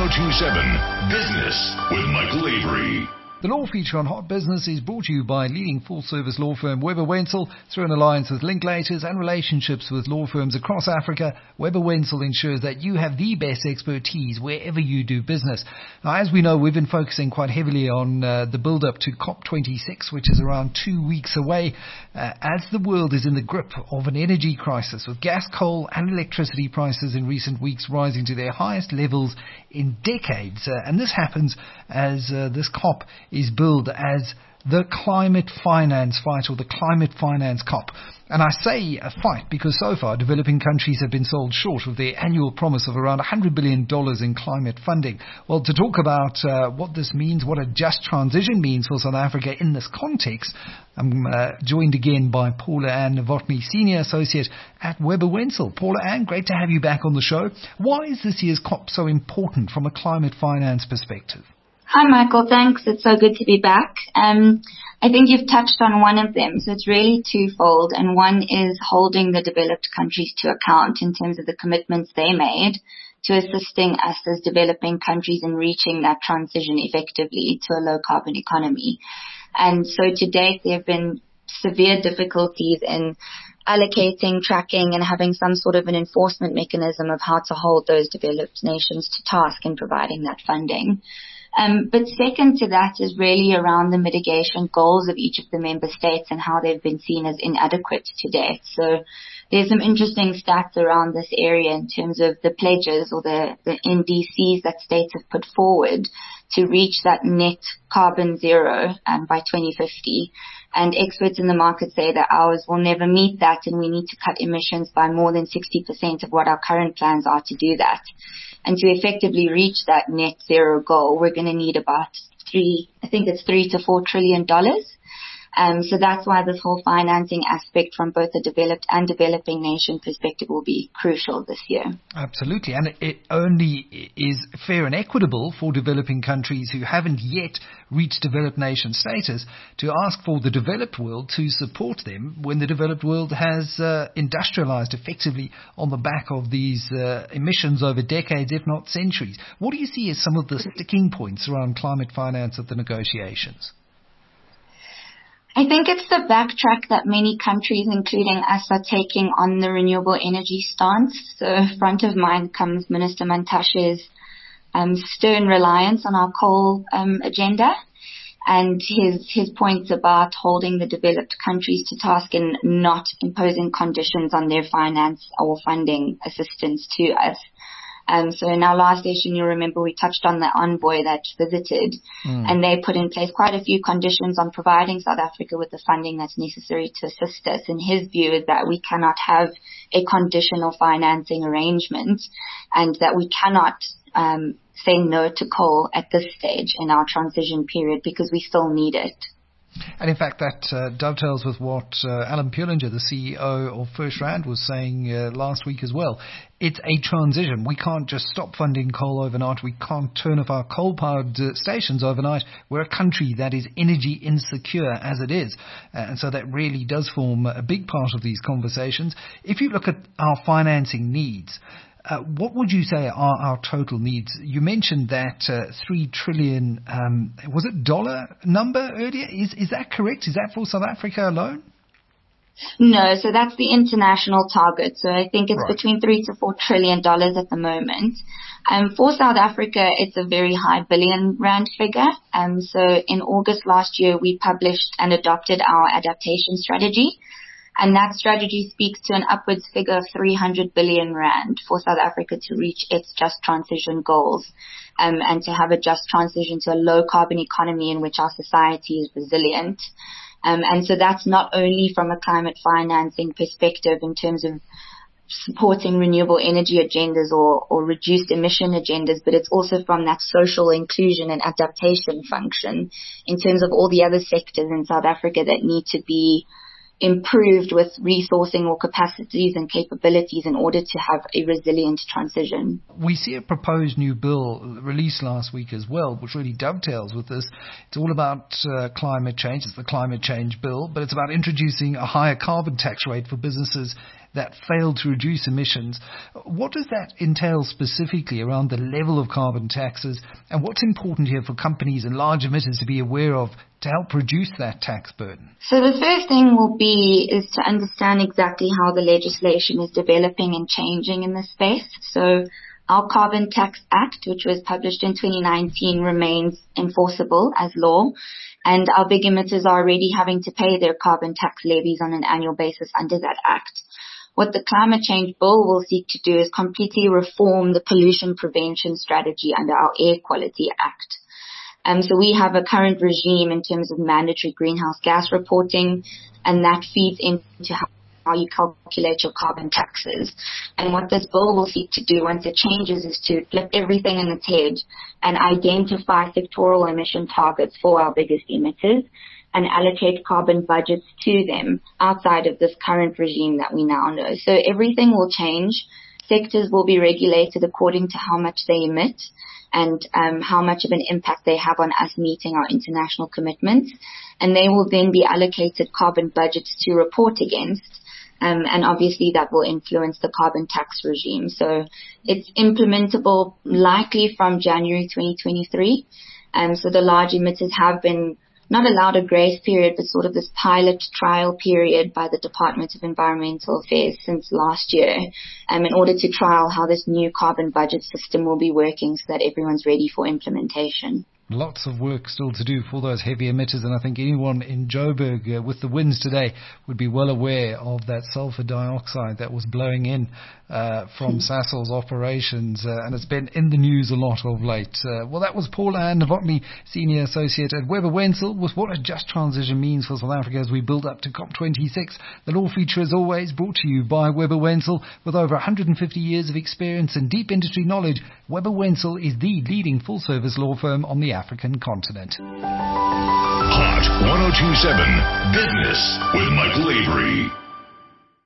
1027 Business with Michael Avery. The law feature on Hot Business is brought to you by leading full-service law firm Webber Wentzel. Through an alliance with Linklaters and relationships with law firms across Africa, Webber Wentzel ensures that you have the best expertise wherever you do business. Now, as we know, we've been focusing quite heavily on the build-up to COP26, which is around 2 weeks away, as the world is in the grip of an energy crisis, with gas, coal and electricity prices in recent weeks rising to their highest levels in decades. And this happens as this COP is billed as the climate finance fight, or the climate finance COP. And I say a fight because so far developing countries have been sold short of their annual promise of around $100 billion in climate funding. Well, to talk about what this means, what a just transition means for South Africa in this context, I'm joined again by Paula Ann Novotny, Senior Associate at Webber Wentzel. Paula Ann, great to have you back on the show. Why is this year's COP so important from a climate finance perspective? Hi, Michael. Thanks. It's so good to be back. I think you've touched on one of them. So it's really twofold. And one is holding the developed countries to account in terms of the commitments they made to assisting us as developing countries in reaching that transition effectively to a low carbon economy. And so to date, there have been severe difficulties in allocating, tracking, and having some sort of an enforcement mechanism of how to hold those developed nations to task in providing that funding. But second to that is really around the mitigation goals of each of the member states and how they've been seen as inadequate to date. So there's some interesting stats around this area in terms of the pledges or the NDCs that states have put forward to reach that net carbon zero by 2050. And experts in the market say that ours will never meet that, and we need to cut emissions by more than 60% of what our current plans are to do that. And to effectively reach that net zero goal, we're going to need about $3 to $4 trillion. So that's why this whole financing aspect from both the developed and developing nation perspective will be crucial this year. Absolutely. And it only is fair and equitable for developing countries who haven't yet reached developed nation status to ask for the developed world to support them when the developed world has industrialized effectively on the back of these emissions over decades, if not centuries. What do you see as some of the sticking points around climate finance at the negotiations? I think it's the backtrack that many countries, including us, are taking on the renewable energy stance. So front of mind comes Minister Mantashe's stern reliance on our coal agenda, and his points about holding the developed countries to task and not imposing conditions on their finance or funding assistance to us. So in our last session, you'll remember we touched on the envoy that visited, and they put in place quite a few conditions on providing South Africa with the funding that's necessary to assist us. And his view is that we cannot have a conditional financing arrangement, and that we cannot say no to coal at this stage in our transition period because we still need it. And in fact, that dovetails with what Alan Pullinger, the CEO of FirstRand, was saying last week as well. It's a transition. We can't just stop funding coal overnight. We can't turn off our coal-powered stations overnight. We're a country that is energy insecure as it is. And so that really does form a big part of these conversations. If you look at our financing needs, what would you say are our total needs? You mentioned that $3 trillion, was it dollar number earlier? Is that correct? Is that for South Africa alone? No, so that's the international target. So I think it's between $3 to $4 trillion at the moment. For South Africa, it's a very high billion rand figure. So in August last year, we published and adopted our adaptation strategy. And that strategy speaks to an upwards figure of 300 billion rand for South Africa to reach its just transition goals, and to have a just transition to a low carbon economy in which our society is resilient. And so that's not only from a climate financing perspective in terms of supporting renewable energy agendas or reduced emission agendas, but it's also from that social inclusion and adaptation function in terms of all the other sectors in South Africa that need to be improved with resourcing or capacities and capabilities in order to have a resilient transition. We see a proposed new bill released last week as well, which really dovetails with this. It's all about climate change. It's the climate change bill, but it's about introducing a higher carbon tax rate for businesses that failed to reduce emissions. What does that entail specifically around the level of carbon taxes, and what's important here for companies and large emitters to be aware of to help reduce that tax burden? So the first thing will be is to understand exactly how the legislation is developing and changing in this space. So our Carbon Tax Act, which was published in 2019, remains enforceable as law, and our big emitters are already having to pay their carbon tax levies on an annual basis under that act. What the Climate Change Bill will seek to do is completely reform the pollution prevention strategy under our Air Quality Act. So we have a current regime in terms of mandatory greenhouse gas reporting, and that feeds into how you calculate your carbon taxes. And what this bill will seek to do once it changes is to flip everything on its head and identify sectoral emission targets for our biggest emitters and allocate carbon budgets to them outside of this current regime that we now know. So everything will change. Sectors will be regulated according to how much they emit and how much of an impact they have on us meeting our international commitments. And they will then be allocated carbon budgets to report against. And obviously that will influence the carbon tax regime. So it's implementable likely from January 2023. So the large emitters have been not allowed a grace period, but sort of this pilot trial period by the Department of Environmental Affairs since last year, in order to trial how this new carbon budget system will be working so that everyone's ready for implementation. Lots of work still to do for those heavy emitters, and I think anyone in Joburg with the winds today would be well aware of that sulfur dioxide that was blowing in from Sasol's operations, and it's been in the news a lot of late. Well, that was Paula Ann Novotny, Senior Associate at Webber Wentzel, with what a just transition means for South Africa as we build up to COP26. The Law Feature, as always, brought to you by Webber Wentzel. With over 150 years of experience and deep industry knowledge, Webber Wentzel is the leading full-service law firm on the African continent. Hot 102.7 Business with Michael Avery.